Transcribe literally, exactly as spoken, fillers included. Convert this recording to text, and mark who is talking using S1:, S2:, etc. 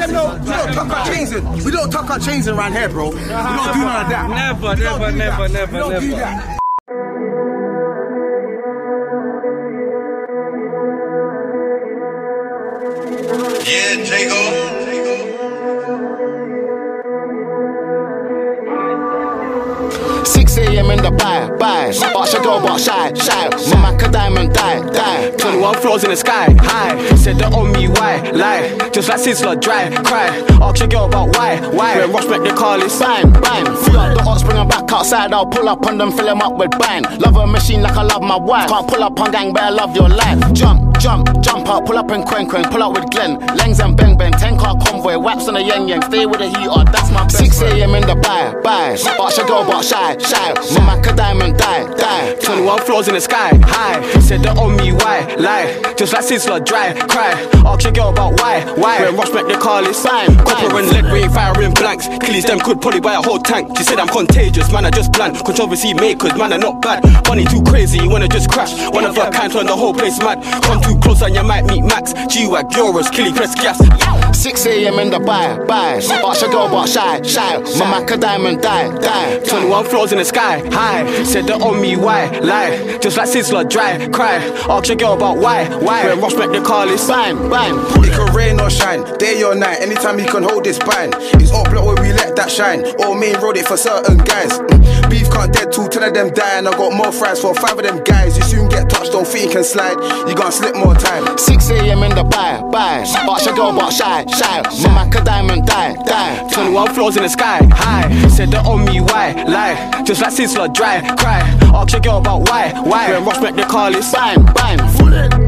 S1: them know we don't tuck our chains in. We don't tuck our chains in around here, bro. We don't do none of that.
S2: Never, never, never, never,
S1: we don't
S2: never.
S1: do that.
S3: Yeah, Jago.
S4: six a m in the buy, buy. Ask your girl about shy, shy. My Mac a diamond, die, die.
S5: twenty-one floors in the sky, high. Said that on me, why, lie. Just like Sizzler, dry, cry. Ask your girl about why, why. When Rush back the car, it's
S4: bang, bang. Free up the ox, bring them back outside. I'll pull up on them, fill them up with bang. Love a machine like I love my wife. Can't pull up on gang, but I love your life. Jump, jump, jump out. Pull up in Quen Quen, pull up with Glenn. Langs and bang bang, ten car convoy. Waps on the yang yang, stay with the heat on. That's my best six a m in the buy, buy. Ask your girl about shy, shy. My Mac a diamond, die, die.
S5: twenty-one floors in the sky, high. Said that on me, why, lie. Just like Sizzler, dry, cry. Ask your girl about why, why. When Rush back the car, it's bang, copper and lead, we ain't firing blanks. Killies them could probably buy a whole tank. She said I'm contagious, man, I just bland. Controversy makers, man, I not bad. Money too crazy, you wanna just crash. One of a kind, turn the whole place mad. Come too close and you might meet Max. G-Wag, Euros, Killy, press gas.
S4: six a m in the buy, buy. Ask your girl about shy, shy. My Mac a diamond, die, die.
S5: twenty-one floors in the sky, high. Said that on me, why, lie. Just like Sizzler, dry, cry. Ask your girl about why, why. When Rush back the car, it's
S4: bang, bang.
S1: It can rain or shine, day or night. Anytime he can hold this bind. It's up block where we let that shine. Or main road it for certain guys. Mm. Beef can't dead till ten of them die. And I got more fries for five of them guys. You soon get touched, don't think you can slide. You gonna slip more time.
S4: six a m in the buy, buy. Ask your girl about shy, shy. My Mac a diamond, die, die.
S5: twenty-one floors in the sky, high. Said that on me, why, lie. Just like Sizzler, dry, cry. Ask your girl about why, why. When Rush back the car, it's
S4: bang, bang. Full it.